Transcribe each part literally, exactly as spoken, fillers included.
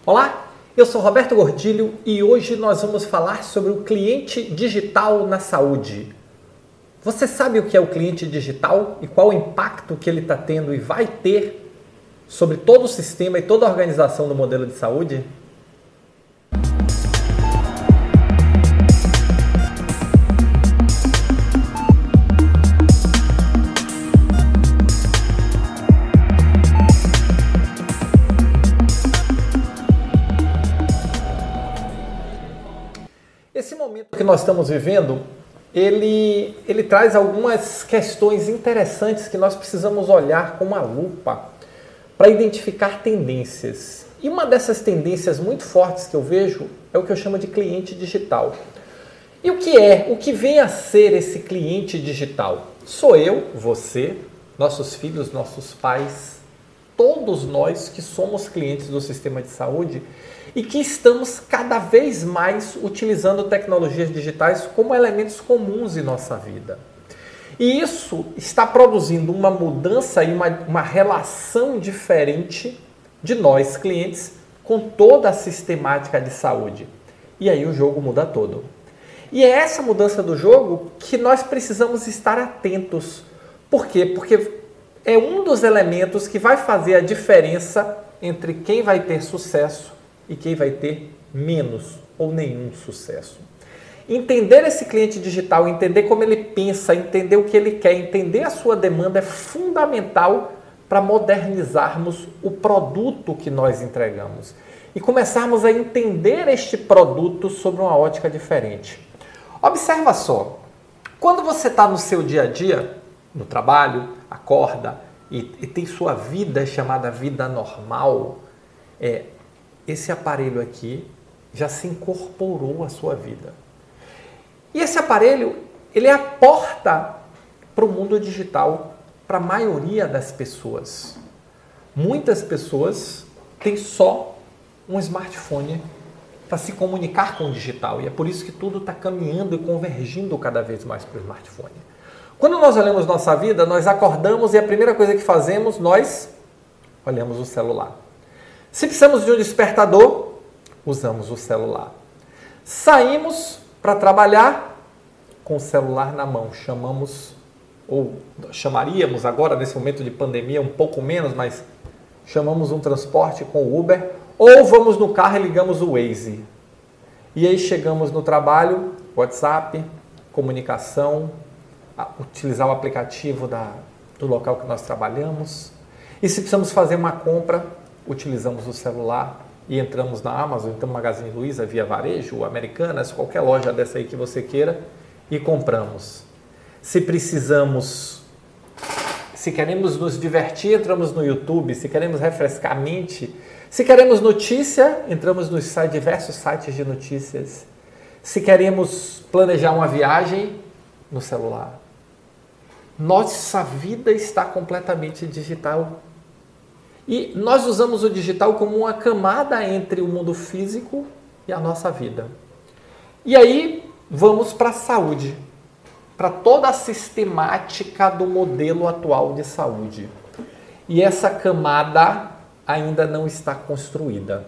Olá, eu sou Roberto Gordilho e hoje nós vamos falar sobre o cliente digital na saúde. Você sabe o que é o cliente digital e qual o impacto que ele está tendo e vai ter sobre todo o sistema e toda a organização do modelo de saúde? Esse momento que nós estamos vivendo, ele, ele traz algumas questões interessantes que nós precisamos olhar com uma lupa para identificar tendências. E uma dessas tendências muito fortes que eu vejo é o que eu chamo de cliente digital. E o que é? O que vem a ser esse cliente digital? Sou eu, você, nossos filhos, nossos pais, todos nós que somos clientes do sistema de saúde e que estamos cada vez mais utilizando tecnologias digitais como elementos comuns em nossa vida. E isso está produzindo uma mudança e uma, uma relação diferente de nós, clientes, com toda a sistemática de saúde. E aí o jogo muda todo. E é essa mudança do jogo que nós precisamos estar atentos. Por quê? Porque é um dos elementos que vai fazer a diferença entre quem vai ter sucesso e quem vai ter menos ou nenhum sucesso. Entender esse cliente digital, entender como ele pensa, entender o que ele quer, entender a sua demanda é fundamental para modernizarmos o produto que nós entregamos e começarmos a entender este produto sob uma ótica diferente. Observa só, quando você está no seu dia a dia, no trabalho, acorda e, e tem sua vida chamada vida normal, é, esse aparelho aqui já se incorporou à sua vida. E esse aparelho, ele é a porta para o mundo digital para a maioria das pessoas. Muitas pessoas têm só um smartphone para se comunicar com o digital. E é por isso que tudo está caminhando e convergindo cada vez mais para o smartphone. Quando nós olhamos nossa vida, nós acordamos e a primeira coisa que fazemos, nós olhamos o celular. Se precisamos de um despertador, usamos o celular. Saímos para trabalhar com o celular na mão. Chamamos, ou chamaríamos agora, nesse momento de pandemia, um pouco menos, mas chamamos um transporte com o Uber, ou vamos no carro e ligamos o Waze. E aí chegamos no trabalho, WhatsApp, comunicação, utilizar o aplicativo da, do local que nós trabalhamos. E se precisamos fazer uma compra, utilizamos o celular e entramos na Amazon, então Magazine Luiza, Via Varejo, Americanas, qualquer loja dessa aí que você queira e compramos. Se precisamos, se queremos nos divertir, entramos no YouTube, se queremos refrescar a mente, se queremos notícia, entramos nos sites, diversos sites de notícias. Se queremos planejar uma viagem, no celular. Nossa vida está completamente digital. E nós usamos o digital como uma camada entre o mundo físico e a nossa vida. E aí vamos para a saúde, para toda a sistemática do modelo atual de saúde. E essa camada ainda não está construída.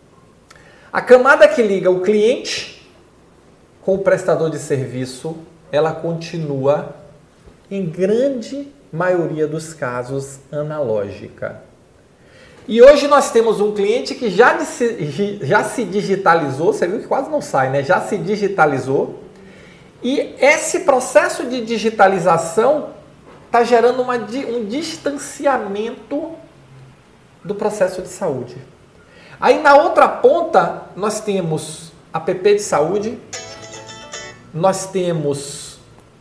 A camada que liga o cliente com o prestador de serviço, ela continua, em grande maioria dos casos, analógica. E hoje nós temos um cliente que já, já se digitalizou, você viu que quase não sai, né? Já se digitalizou. E esse processo de digitalização está gerando uma, um distanciamento do processo de saúde. Aí na outra ponta nós temos app de saúde, nós temos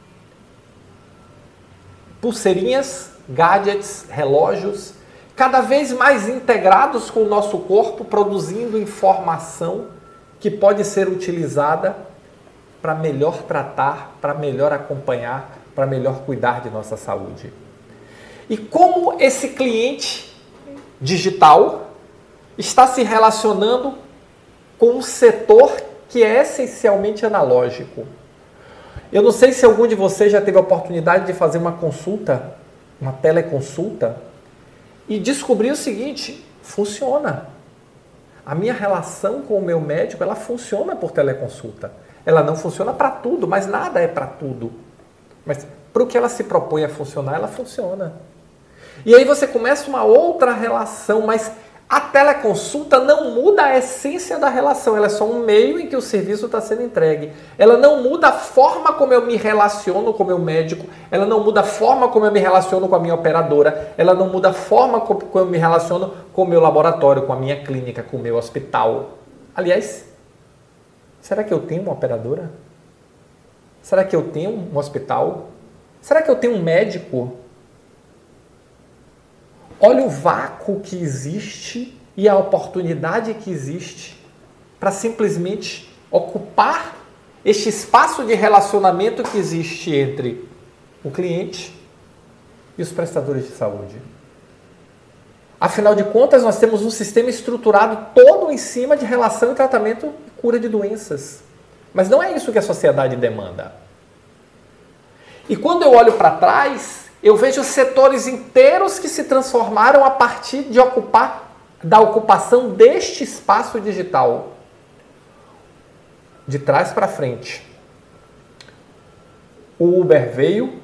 pulseirinhas, gadgets, relógios, cada vez mais integrados com o nosso corpo, produzindo informação que pode ser utilizada para melhor tratar, para melhor acompanhar, para melhor cuidar de nossa saúde. E como esse cliente digital está se relacionando com um setor que é essencialmente analógico? Eu não sei se algum de vocês já teve a oportunidade de fazer uma consulta, uma teleconsulta, e descobrir o seguinte: funciona. A minha relação com o meu médico, ela funciona por teleconsulta. Ela não funciona para tudo, mas nada é para tudo. Mas para o que ela se propõe a funcionar, ela funciona. E aí você começa uma outra relação, mas a teleconsulta não muda a essência da relação, ela é só um meio em que o serviço está sendo entregue. Ela não muda a forma como eu me relaciono com o meu médico, ela não muda a forma como eu me relaciono com a minha operadora, ela não muda a forma como eu me relaciono com o meu laboratório, com a minha clínica, com o meu hospital. Aliás, será que eu tenho uma operadora? Será que eu tenho um hospital? Será que eu tenho um médico? Olha o vácuo que existe e a oportunidade que existe para simplesmente ocupar este espaço de relacionamento que existe entre o cliente e os prestadores de saúde. Afinal de contas, nós temos um sistema estruturado todo em cima de relação e tratamento e cura de doenças. Mas não é isso que a sociedade demanda. E quando eu olho para trás, eu vejo setores inteiros que se transformaram a partir de ocupar, da ocupação deste espaço digital. De trás para frente. O Uber veio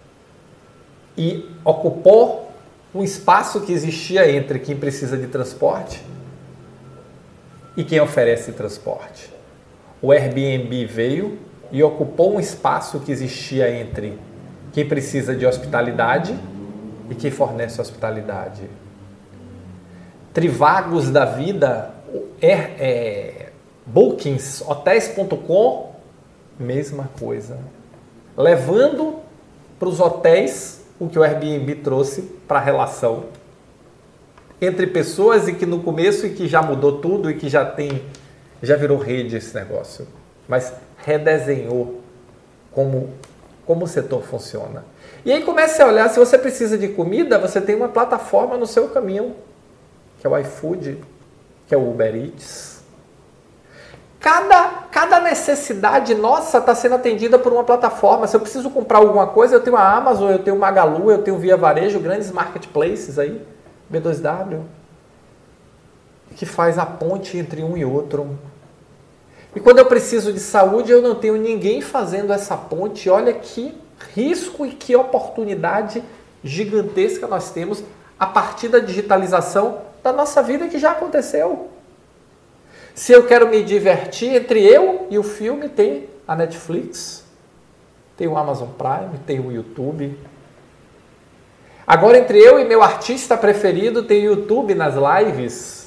e ocupou um espaço que existia entre quem precisa de transporte e quem oferece transporte. O Airbnb veio e ocupou um espaço que existia entre quem precisa de hospitalidade e quem fornece hospitalidade. Trivagos da vida, é, é, bookings, hotéis ponto com, mesma coisa. Levando para os hotéis o que o Airbnb trouxe para a relação entre pessoas e que no começo e que já mudou tudo e que já tem, já virou rede esse negócio. Mas redesenhou como como o setor funciona. E aí comece a olhar, se você precisa de comida, você tem uma plataforma no seu caminho, que é o iFood, que é o Uber Eats. Cada, cada necessidade nossa está sendo atendida por uma plataforma. Se eu preciso comprar alguma coisa, eu tenho a Amazon, eu tenho o Magalu, eu tenho o Via Varejo, grandes marketplaces aí, B dois W, que faz a ponte entre um e outro. E quando eu preciso de saúde, eu não tenho ninguém fazendo essa ponte. Olha que risco e que oportunidade gigantesca nós temos a partir da digitalização da nossa vida que já aconteceu. Se eu quero me divertir, entre eu e o filme tem a Netflix, tem o Amazon Prime, tem o YouTube. Agora, entre eu e meu artista preferido, tem o YouTube nas lives.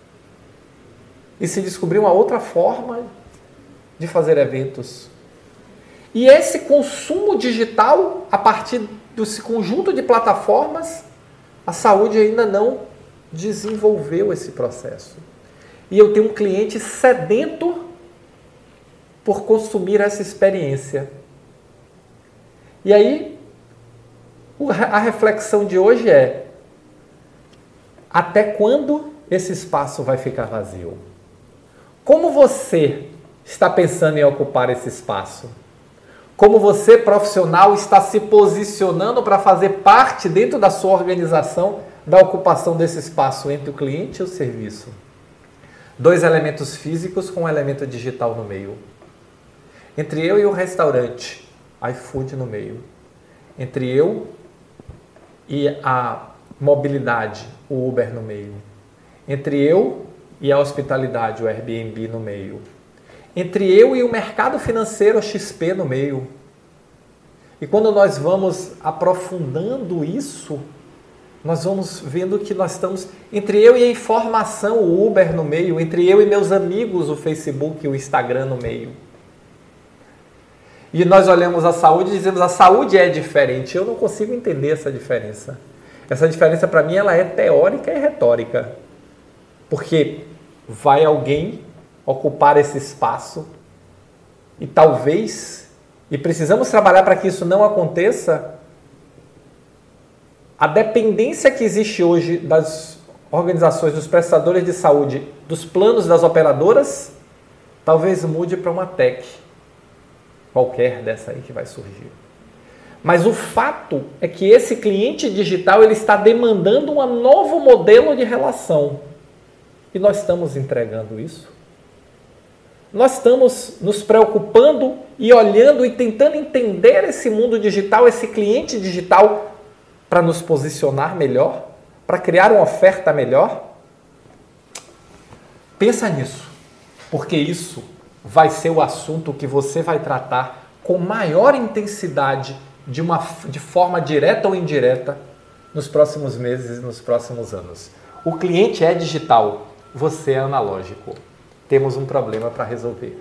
E se descobrir uma outra forma de fazer eventos. E esse consumo digital, a partir desse conjunto de plataformas, a saúde ainda não desenvolveu esse processo. E eu tenho um cliente sedento por consumir essa experiência. E aí, a reflexão de hoje é: até quando esse espaço vai ficar vazio? Como você está pensando em ocupar esse espaço? Como você, profissional, está se posicionando para fazer parte dentro da sua organização da ocupação desse espaço entre o cliente e o serviço? Dois elementos físicos com um elemento digital no meio. Entre eu e o restaurante, iFood no meio. Entre eu e a mobilidade, o Uber no meio. Entre eu e a hospitalidade, o Airbnb no meio. Entre eu e o mercado financeiro, o X P no meio. E quando nós vamos aprofundando isso, nós vamos vendo que nós estamos entre eu e a informação, o Uber no meio, entre eu e meus amigos, o Facebook e o Instagram no meio. E nós olhamos a saúde e dizemos: a saúde é diferente. Eu não consigo entender essa diferença. Essa diferença, para mim, ela é teórica e retórica. Porque vai alguém ocupar esse espaço e talvez, e precisamos trabalhar para que isso não aconteça, a dependência que existe hoje das organizações, dos prestadores de saúde, dos planos das operadoras, talvez mude para uma tech, qualquer dessa aí que vai surgir. Mas o fato é que esse cliente digital ele está demandando um novo modelo de relação. E nós estamos entregando isso? Nós estamos nos preocupando e olhando e tentando entender esse mundo digital, esse cliente digital, para nos posicionar melhor, para criar uma oferta melhor? Pensa nisso, porque isso vai ser o assunto que você vai tratar com maior intensidade, de, uma, de forma direta ou indireta, nos próximos meses e nos próximos anos. O cliente é digital, você é analógico. Temos um problema para resolver.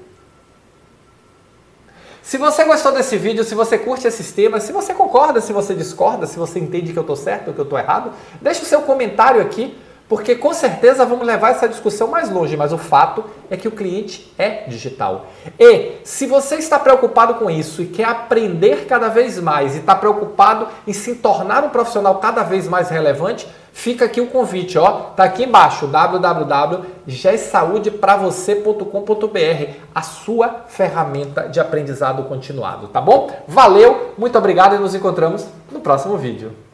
Se você gostou desse vídeo, se você curte esses temas, se você concorda, se você discorda, se você entende que eu estou certo ou que eu estou errado, deixe o seu comentário aqui, porque com certeza vamos levar essa discussão mais longe, mas o fato é que o cliente é digital. E se você está preocupado com isso e quer aprender cada vez mais e está preocupado em se tornar um profissional cada vez mais relevante, fica aqui o convite, ó, tá aqui embaixo, w w w ponto gesaude para você ponto com ponto b r, a sua ferramenta de aprendizado continuado, tá bom? Valeu, muito obrigado e nos encontramos no próximo vídeo.